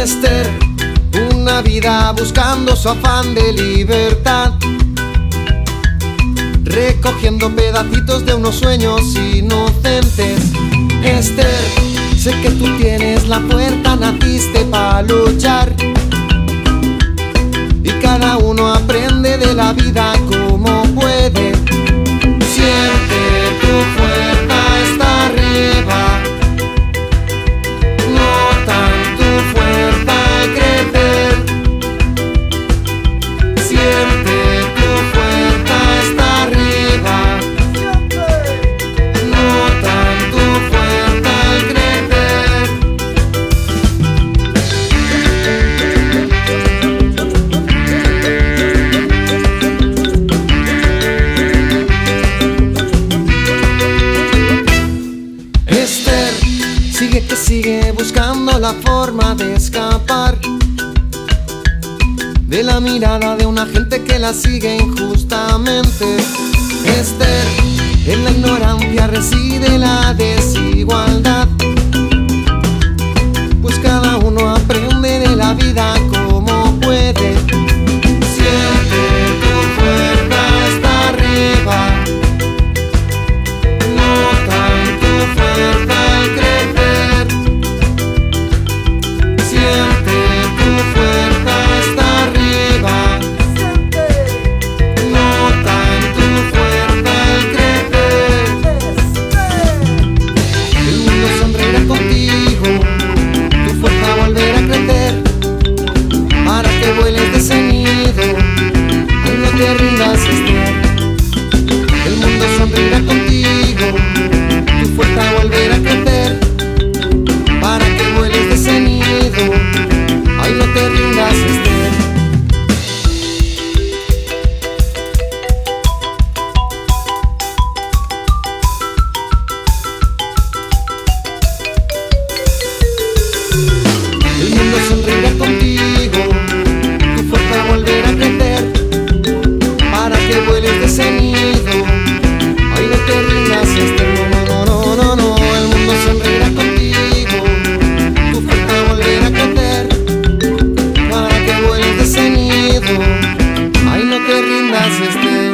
Esther, una vida buscando su afán de libertad, recogiendo pedacitos de unos sueños inocentes. Esther, sé que tú tienes la fuerza, naciste para luchar, y cada uno aprende de la vida como puede. Siente tu fuerza está arriba, notan tu fuerza al crecer. Siente tu fuerza está arriba, notan tu fuerza al crecer. Esther sigue que sigue buscando la forma de escapar de la mirada de una gente que la sigue injustamente. Esther, en la ignorancia reside la desigualdad, pues cada uno aprende de la vida como puede. Siente tu fuerza está arriba, notan tu fuerza al crecer. Siente tu fuerza está arriba, notan tu fuerza al crecer. El mundo sonreirá contigo, tu fuerza volverá a crecer, para que vueles de ese nido. Ay, no te rindas, Esther. El mundo sonreirá contigo, tu fuerza volverá a crecer, para que vueles de ese nido. Ay, no te rindas, Esther. El mundo sonreirá contigo, tu fuerza volverá a crecer, para que vueles de ese nido. Ay, no te rindas, Esther. No, no, no, no, no. El mundo sonreirá contigo, tu fuerza volverá a crecer, para que vueles de ese nido. Ay, no te rindas, Esther.